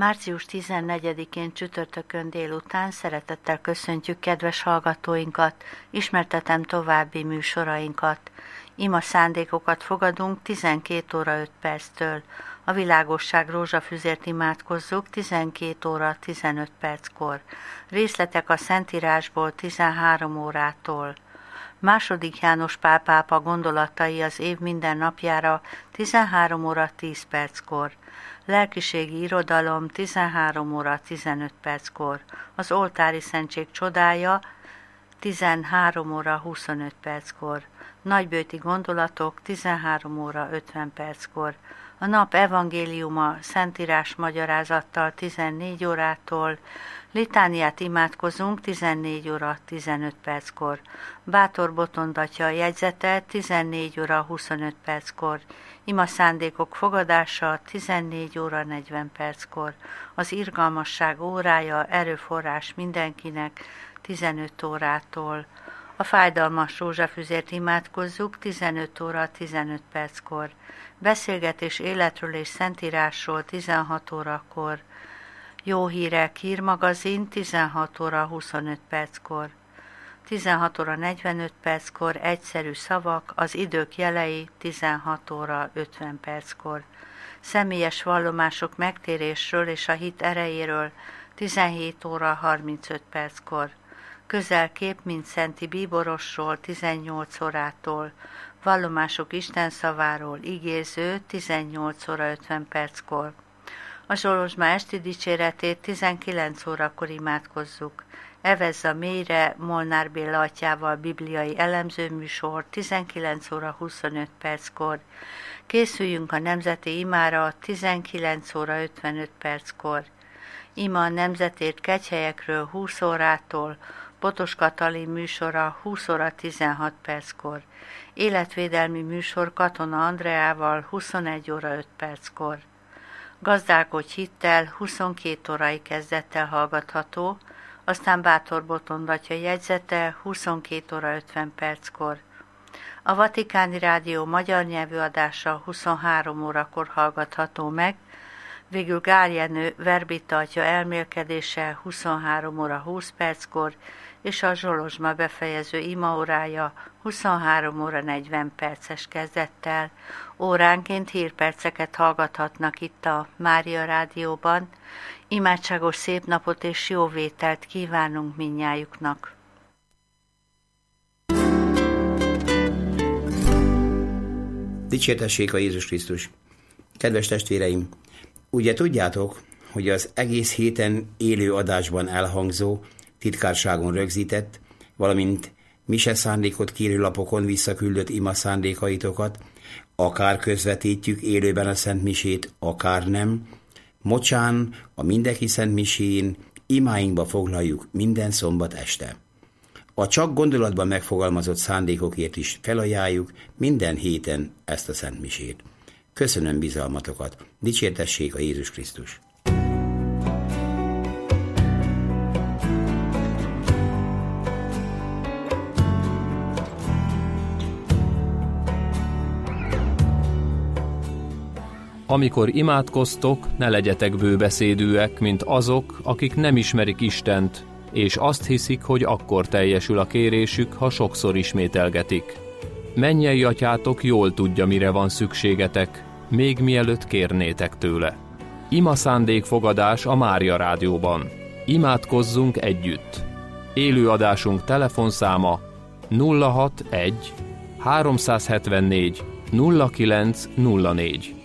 Március 14-én csütörtökön délután szeretettel köszöntjük kedves hallgatóinkat, ismertetem további műsorainkat. Ima szándékokat fogadunk 12 óra 5 perctől. A világosság rózsafüzért imádkozzuk 12 óra 15 perckor. Részletek a Szentírásból 13 órától. II. János Pál pápa gondolatai az év minden napjára 13 óra 10 perckor. Lelkiségi irodalom 13 óra 15 perckor. Az oltári szentség csodája 13 óra 25 perckor. Nagybőti gondolatok 13 óra 50 perckor. A nap evangéliuma Szentírás magyarázattal 14 órától, litániát imádkozunk 14 óra 15 perckor. Bátor Botond atya jegyzete 14 óra 25 perckor. Ima szándékok fogadása 14 óra 40 perckor. Az irgalmasság órája erőforrás mindenkinek 15 órától. A fájdalmas rózsafüzért imádkozzuk 15 óra 15 perckor. Beszélgetés életről és Szentírásról 16 órakor. Jó hírek hírmagazin 16 óra 25 perckor. 16 óra 45 perckor egyszerű szavak, az idők jelei 16 óra 50 perckor. Személyes vallomások megtérésről és a hit erejéről 17 óra 35 perckor. Közelkép, mint Szenti Bíborosról 18 órától, vallomások Isten szaváról igéző 18 óra 50 perckor. A Zsolozsma esti dicséretét 19 órakor imádkozzuk. Evezza mélyre Molnár Béla atyával bibliai elemzőműsor 19 óra 25 perckor. Készüljünk a nemzeti imára 19 óra 55 perckor. Ima a nemzetért kegyhelyekről 20 órától, Botos Katalin műsora 20 óra 16 perckor. Életvédelmi műsor Katona Andreával 21 óra 5 perckor. Gazdálkodj hittel 22 órai kezdettel hallgatható, aztán Bátor Botond atya jegyzete 22 óra 50 perckor. A Vatikáni Rádió magyar nyelvű adása 23 órakor hallgatható meg, végül Gál Jenő Verbita atya elmélkedése 23 óra 20 perckor, és a Zsolozsma befejező imaórája 23 óra 40 perces kezdettel. Óránként hírperceket hallgathatnak itt a Mária Rádióban. Imádságos szép napot és jó vételt kívánunk mindnyájuknak. Dicsértessék a Jézus Krisztus! Kedves testvéreim! Ugye tudjátok, hogy az egész héten élő adásban elhangzó, titkárságon rögzített, valamint mise szándékot kérő lapokon visszaküldött ima szándékaitokat, akár közvetítjük élőben a Szent Misét, akár nem, mocsán a mindenki Szent Misén imáinkba foglaljuk minden szombat este. A csak gondolatban megfogalmazott szándékokért is felajánljuk minden héten ezt a Szent Misét. Köszönöm bizalmatokat, dicsértessék a Jézus Krisztus! Amikor imádkoztok, ne legyetek bőbeszédűek, mint azok, akik nem ismerik Istent, és azt hiszik, hogy akkor teljesül a kérésük, ha sokszor ismételgetik. Mennyei atyátok jól tudja, mire van szükségetek, még mielőtt kérnétek tőle. Ima szándékfogadás a Mária Rádióban. Imádkozzunk együtt. Élőadásunk telefonszáma 061 374 0904.